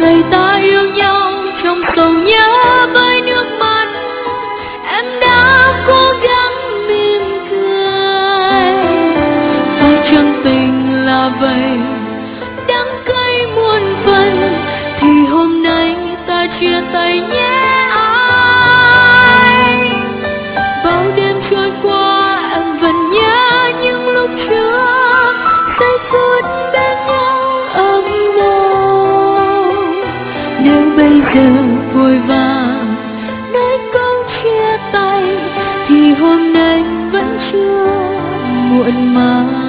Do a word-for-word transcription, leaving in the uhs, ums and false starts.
ngày ta yêu nhau trong sầu nhớ với nước mắt, em đã cố gắng mỉm cười. Phải chăng tình là vậy, đắng cay muôn phần, thì hôm nay ta chia tay nhé anh. Bao đêm trôi qua em vẫn nhớ những lúc trước, giây phút bên nhau ấm nồng. Nếu bây giờ vội vàng nói câu chia tay, thì hôm nay vẫn chưa muộn màng.